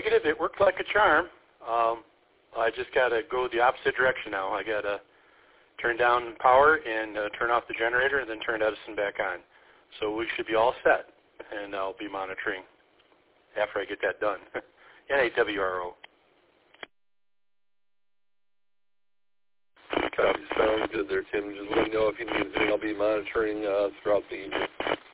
negative. It worked like a charm. I just got to go the opposite direction now. I got to turn down power and turn off the generator and then turn Edison back on. So we should be all set, and I'll be monitoring after I get that done. NAWRO. Copy. Sounds good there, Tim. Just let me know if you need anything. I'll be monitoring throughout the evening.